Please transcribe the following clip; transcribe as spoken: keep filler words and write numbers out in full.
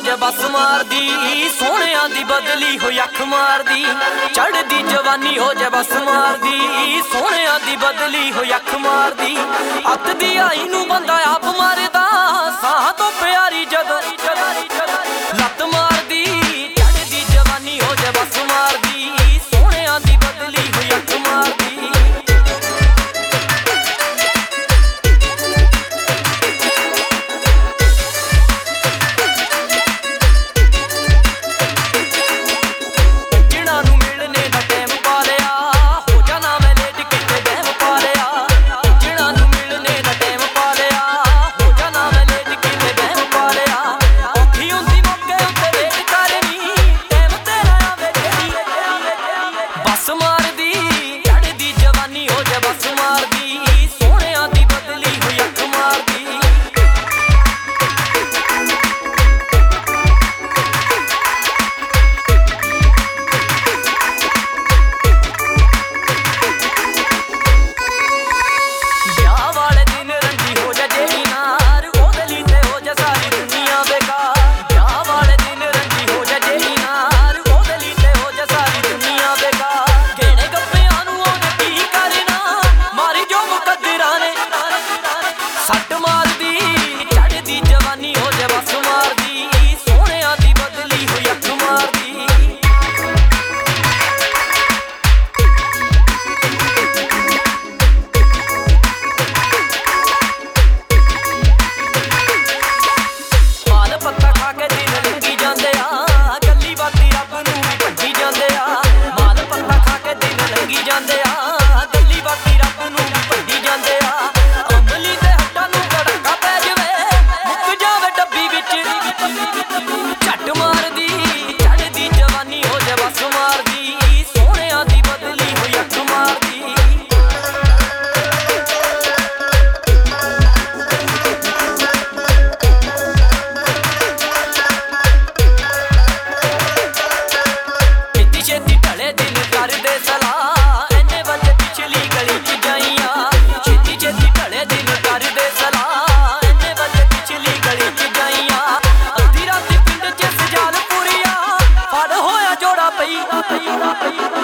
जे बस मार दी, सोहणिया दी बदली होई अख मार दी। चढ़दी जवानी हो जे बस मार दी, सोहणिया दी बदली होई अख मार दी। अत दी आई नूं बंदा आप मारदा, साह तो प्यारी जदों लत मार दी। चढ़दी जवानी हो जे बस मार दी, सोहणिया दी बदली होई अख मार दी। जोड़ा पई